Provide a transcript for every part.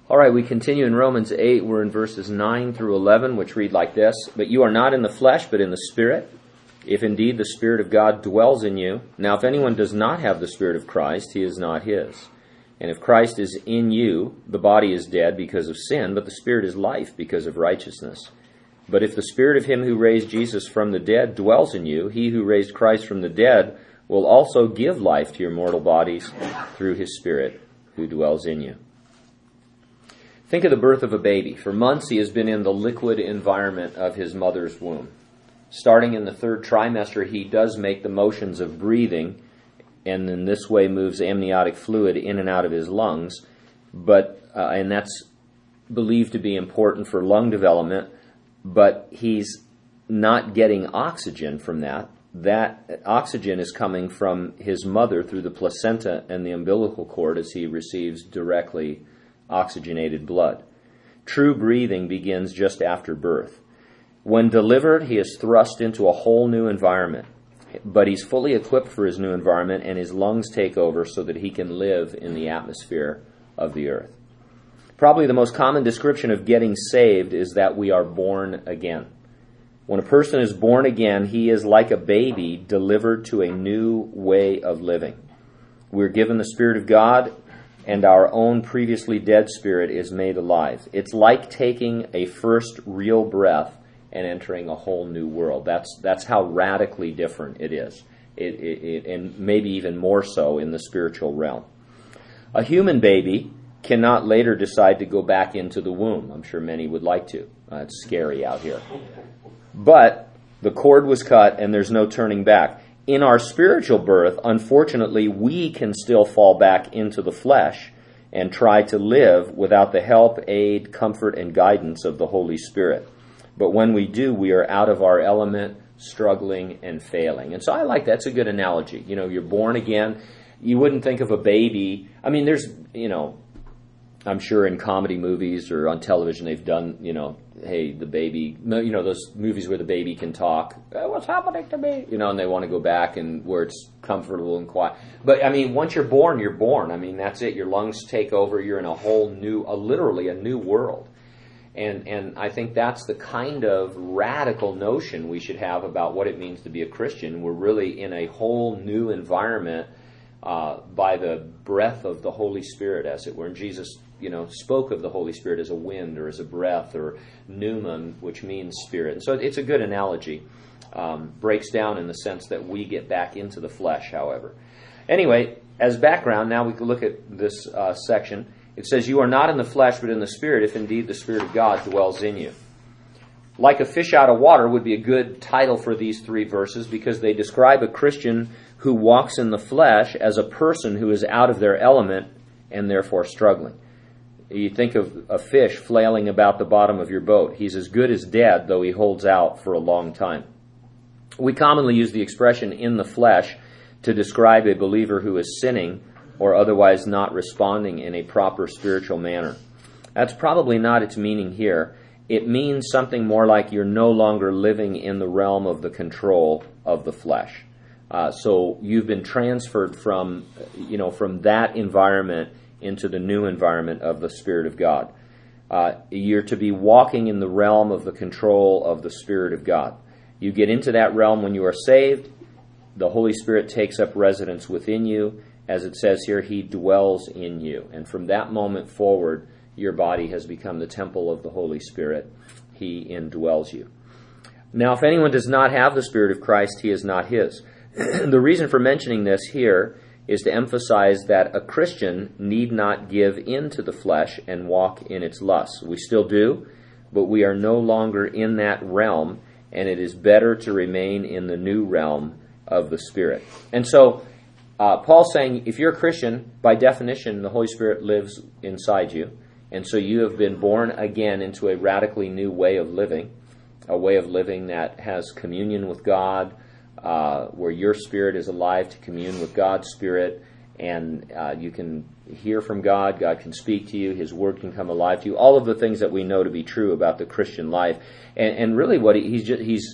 All right, we continue in Romans 8. We're in verses 9 through 11, which read like this. But you are not in the flesh, but in the Spirit, if indeed the Spirit of God dwells in you. Now, if anyone does not have the Spirit of Christ, he is not his. And if Christ is in you, the body is dead because of sin, but the Spirit is life because of righteousness. But if the Spirit of him who raised Jesus from the dead dwells in you, he who raised Christ from the dead will also give life to your mortal bodies through his Spirit who dwells in you. Think of the birth of a baby. For months he has been in the liquid environment of his mother's womb. Starting in the third trimester, he does make the motions of breathing, and in this way moves amniotic fluid in and out of his lungs. And that's believed to be important for lung development, but he's not getting oxygen from that. That oxygen is coming from his mother through the placenta and the umbilical cord as he receives directly oxygenated blood. True breathing begins just after birth. When delivered, he is thrust into a whole new environment, but he's fully equipped for his new environment, and his lungs take over so that he can live in the atmosphere of the earth. Probably the most common description of getting saved is that we are born again. When a person is born again, he is like a baby delivered to a new way of living. We're given the Spirit of God, and our own previously dead spirit is made alive. It's like taking a first real breath and entering a whole new world. That's how radically different it is. And maybe even more so in the spiritual realm. A human baby cannot later decide to go back into the womb. I'm sure many would like to. It's scary out here. But the cord was cut and there's no turning back. In our spiritual birth, unfortunately, we can still fall back into the flesh and try to live without the help, aid, comfort, and guidance of the Holy Spirit. But when we do, we are out of our element, struggling and failing. And so I like that's a good analogy. You know, you're born again. You wouldn't think of a baby. I mean, there's, I'm sure in comedy movies or on television they've done, hey, the baby, those movies where the baby can talk. What's happening to me? And they want to go back and where it's comfortable and quiet. But, I mean, once you're born, you're born. I mean, that's it. Your lungs take over. You're in a whole new, literally a new world. And I think that's the kind of radical notion we should have about what it means to be a Christian. We're really in a whole new environment by the breath of the Holy Spirit, as it were. And Jesus, spoke of the Holy Spirit as a wind or as a breath or pneuma, which means spirit. And so it's a good analogy. Breaks down in the sense that we get back into the flesh, however. Anyway, as background, now we can look at this section. It says, you are not in the flesh, but in the Spirit, if indeed the Spirit of God dwells in you. Like a fish out of water would be a good title for these three verses because they describe a Christian who walks in the flesh as a person who is out of their element and therefore struggling. You think of a fish flailing about the bottom of your boat. He's as good as dead, though he holds out for a long time. We commonly use the expression in the flesh to describe a believer who is sinning or otherwise not responding in a proper spiritual manner. That's probably not its meaning here. It means something more like you're no longer living in the realm of the control of the flesh. So you've been transferred from that environment into the new environment of the Spirit of God. You're to be walking in the realm of the control of the Spirit of God. You get into that realm when you are saved. The Holy Spirit takes up residence within you. As it says here, He dwells in you. And from that moment forward, your body has become the temple of the Holy Spirit. He indwells you. Now, if anyone does not have the Spirit of Christ, he is not his. The reason for mentioning this here is to emphasize that a Christian need not give in to the flesh and walk in its lusts. We still do, but we are no longer in that realm, and it is better to remain in the new realm of the Spirit. And so, Paul's saying, if you're a Christian, by definition, the Holy Spirit lives inside you. And so you have been born again into a radically new way of living, a way of living that has communion with God, where your spirit is alive to commune with God's Spirit, and you can hear from God, God can speak to you, His Word can come alive to you, all of the things that we know to be true about the Christian life. And really what he's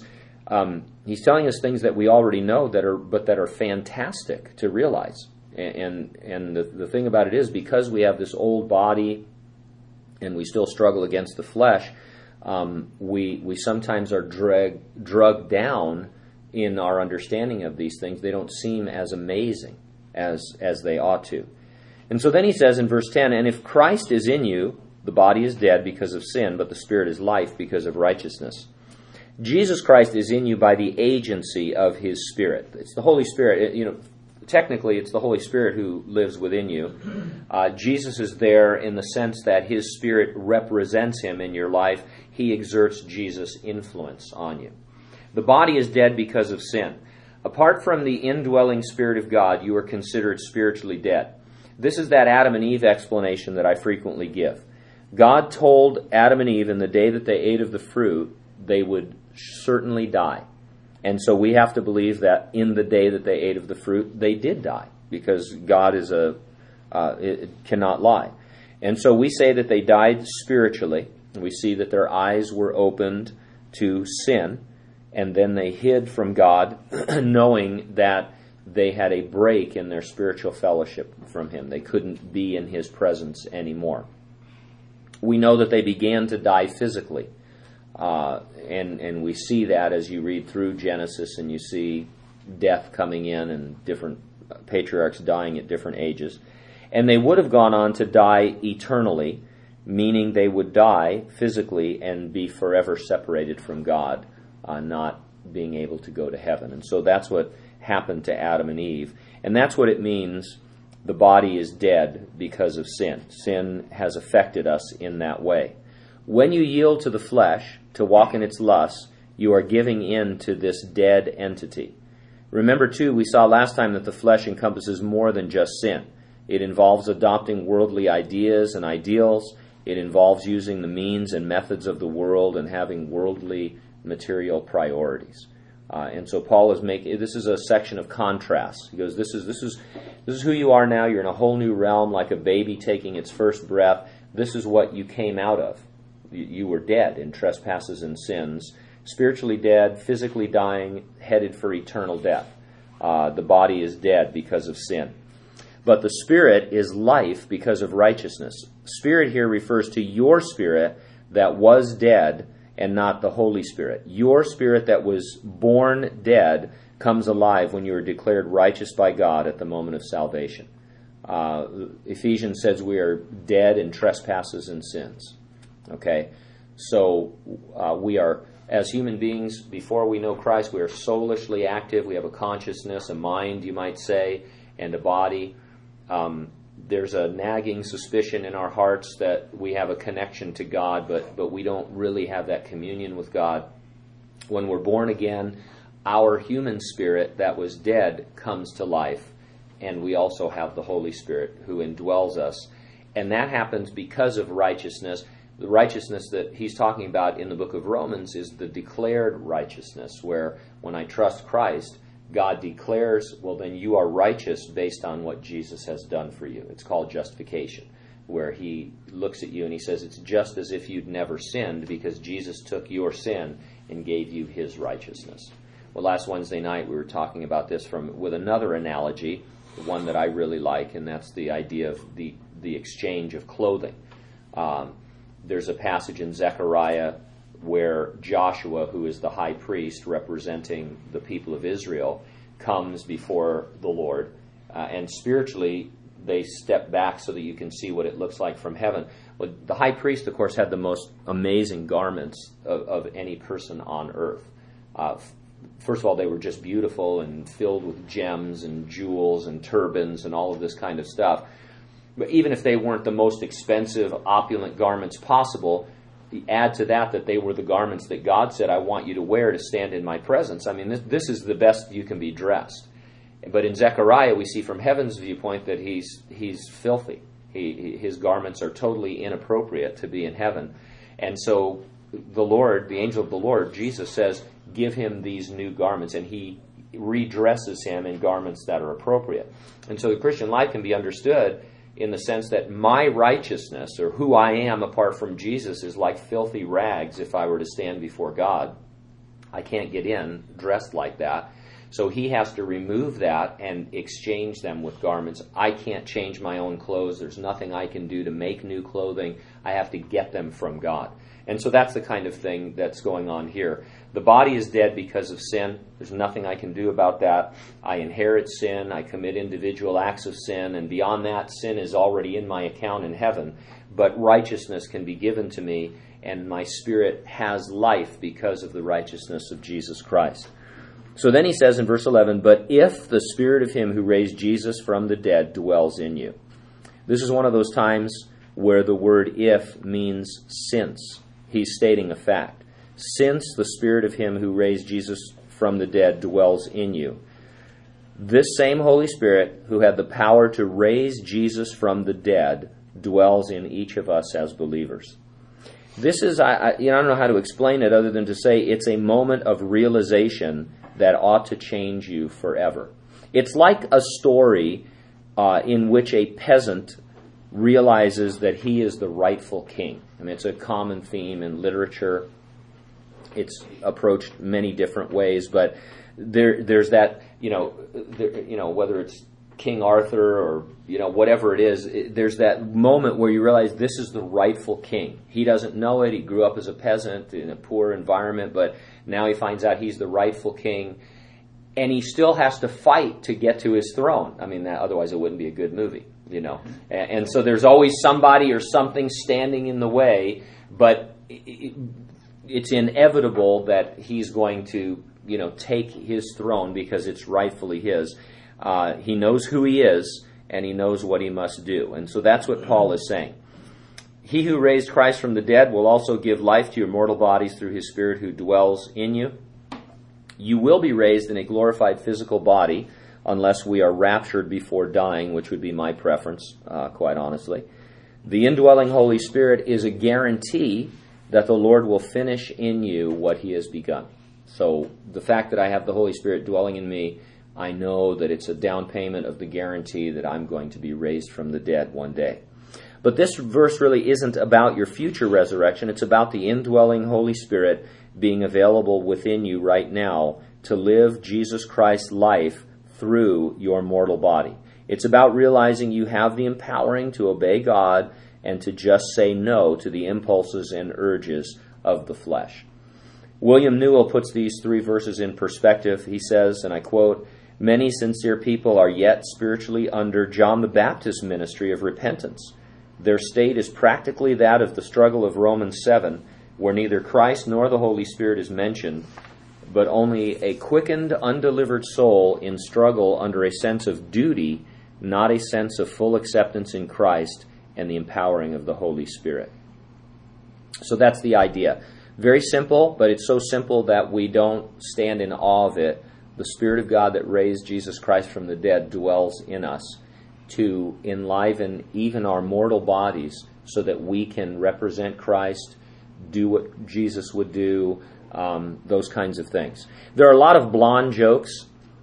telling us things that we already know that are fantastic to realize. And the thing about it is, because we have this old body and we still struggle against the flesh, we sometimes are drugged down in our understanding of these things. They don't seem as amazing as they ought to. And so then he says in verse 10, "And if Christ is in you, the body is dead because of sin, but the spirit is life because of righteousness." Jesus Christ is in you by the agency of his Spirit. It's the Holy Spirit. Technically, it's the Holy Spirit who lives within you. Jesus is there in the sense that his Spirit represents him in your life. He exerts Jesus' influence on you. The body is dead because of sin. Apart from the indwelling Spirit of God, you are considered spiritually dead. This is that Adam and Eve explanation that I frequently give. God told Adam and Eve in the day that they ate of the fruit, they would certainly die. And so we have to believe that in the day that they ate of the fruit, they did die, because God it cannot lie. And so we say that they died spiritually. We see that their eyes were opened to sin, and then they hid from God, knowing that they had a break in their spiritual fellowship from him. They couldn't be in his presence anymore. We know that they began to die physically. And we see that as you read through Genesis, and you see death coming in and different patriarchs dying at different ages. And they would have gone on to die eternally, meaning they would die physically and be forever separated from God, not being able to go to heaven. And so that's what happened to Adam and Eve. And that's what it means the body is dead because of sin. Sin has affected us in that way. When you yield to the flesh to walk in its lusts, you are giving in to this dead entity. Remember, too, we saw last time that the flesh encompasses more than just sin. It involves adopting worldly ideas and ideals. It involves using the means and methods of the world and having worldly material priorities. And so Paul is making, this is a section of contrast. He goes, this is who you are now. You're in a whole new realm, like a baby taking its first breath. This is what you came out of. You were dead in trespasses and sins, spiritually dead, physically dying, headed for eternal death. The body is dead because of sin. But the spirit is life because of righteousness. Spirit here refers to your spirit that was dead and not the Holy Spirit. Your spirit that was born dead comes alive when you are declared righteous by God at the moment of salvation. Ephesians says we are dead in trespasses and sins. Okay, so we are, as human beings, before we know Christ, we are soulishly active. We have a consciousness, a mind, you might say, and a body. There's a nagging suspicion in our hearts that we have a connection to God, but we don't really have that communion with God. When we're born again, our human spirit that was dead comes to life, and we also have the Holy Spirit who indwells us. And that happens because of righteousness. The righteousness that he's talking about in the book of Romans is the declared righteousness, where when I trust Christ, God declares, well, then you are righteous based on what Jesus has done for you. It's called justification, where he looks at you and he says it's just as if you'd never sinned because Jesus took your sin and gave you his righteousness. Well, last Wednesday night we were talking about this with another analogy, one that I really like, and that's the idea of the exchange of clothing. There's a passage in Zechariah where Joshua, who is the high priest representing the people of Israel, comes before the Lord. And spiritually, they step back so that you can see what it looks like from heaven. Well, the high priest, of course, had the most amazing garments of any person on earth. First of all, they were just beautiful and filled with gems and jewels and turbans and all of this kind of stuff. But even if they weren't the most expensive, opulent garments possible, add to that they were the garments that God said, I want you to wear to stand in my presence. I mean, this is the best you can be dressed. But in Zechariah, we see from heaven's viewpoint that he's filthy. His garments are totally inappropriate to be in heaven. And so the Lord, the angel of the Lord, Jesus says, give him these new garments, and he redresses him in garments that are appropriate. And so the Christian life can be understood in the sense that my righteousness, or who I am apart from Jesus, is like filthy rags if I were to stand before God. I can't get in dressed like that. So he has to remove that and exchange them with garments. I can't change my own clothes. There's nothing I can do to make new clothing. I have to get them from God. And so that's the kind of thing that's going on here. The body is dead because of sin. There's nothing I can do about that. I inherit sin. I commit individual acts of sin. And beyond that, sin is already in my account in heaven. But righteousness can be given to me, and my spirit has life because of the righteousness of Jesus Christ. So then he says in verse 11, "But if the spirit of him who raised Jesus from the dead dwells in you." This is one of those times where the word "if" means since. He's stating a fact. Since the spirit of him who raised Jesus from the dead dwells in you. This same Holy Spirit who had the power to raise Jesus from the dead dwells in each of us as believers. This is, I don't know how to explain it other than to say it's a moment of realization that ought to change you forever. It's like a story in which a peasant realizes that he is the rightful king. I mean, it's a common theme in literature. It's approached many different ways, but there's that, whether it's King Arthur or, whatever it is, there's that moment where you realize this is the rightful king. He doesn't know it. He grew up as a peasant in a poor environment, but now he finds out he's the rightful king, and he still has to fight to get to his throne. I mean, otherwise it wouldn't be a good movie, And so there's always somebody or something standing in the way, but it's inevitable that he's going to, take his throne because it's rightfully his. He knows who he is, and he knows what he must do. And so that's what Paul is saying. He who raised Christ from the dead will also give life to your mortal bodies through his Spirit who dwells in you. You will be raised in a glorified physical body, unless we are raptured before dying, which would be my preference, quite honestly. The indwelling Holy Spirit is a guarantee that the Lord will finish in you what he has begun. So the fact that I have the Holy Spirit dwelling in me, I know that it's a down payment of the guarantee that I'm going to be raised from the dead one day. But this verse really isn't about your future resurrection. It's about the indwelling Holy Spirit being available within you right now to live Jesus Christ's life through your mortal body. It's about realizing you have the empowering to obey God and to just say no to the impulses and urges of the flesh. William Newell puts these 3 verses in perspective. He says, and I quote, "Many sincere people are yet spiritually under John the Baptist's ministry of repentance. Their state is practically that of the struggle of Romans 7, where neither Christ nor the Holy Spirit is mentioned, but only a quickened, undelivered soul in struggle under a sense of duty, not a sense of full acceptance in Christ and the empowering of the Holy Spirit." So that's the idea. Very simple, but it's so simple that we don't stand in awe of it. The Spirit of God that raised Jesus Christ from the dead dwells in us to enliven even our mortal bodies so that we can represent Christ, do what Jesus would do, those kinds of things. There are a lot of blonde jokes.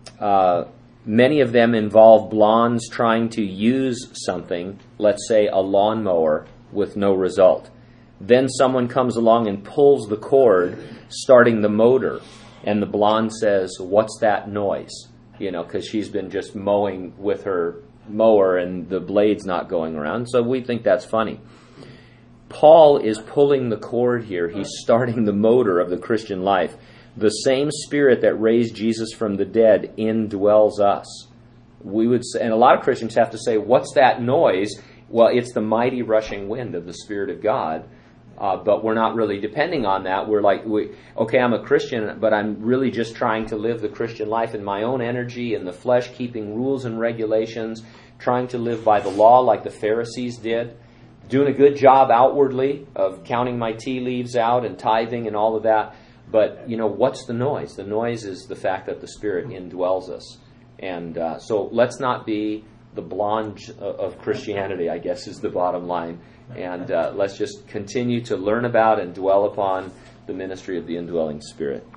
Many of them involve blondes trying to use something, let's say a lawnmower, with no result. Then someone comes along and pulls the cord, starting the motor, and the blonde says, "What's that noise?" Because she's been just mowing with her mower and the blade's not going around. So we think that's funny. Paul is pulling the cord here. He's starting the motor of the Christian life. The same Spirit that raised Jesus from the dead indwells us. We would say, and a lot of Christians have to say, "What's that noise?" Well, it's the mighty rushing wind of the Spirit of God. But we're not really depending on that. We're like, okay, I'm a Christian, but I'm really just trying to live the Christian life in my own energy, in the flesh, keeping rules and regulations, trying to live by the law like the Pharisees did, doing a good job outwardly of counting my tea leaves out and tithing and all of that. But, what's the noise? The noise is the fact that the Spirit indwells us. And so let's not be the blonde of Christianity, I guess, is the bottom line. And let's just continue to learn about and dwell upon the ministry of the indwelling Spirit.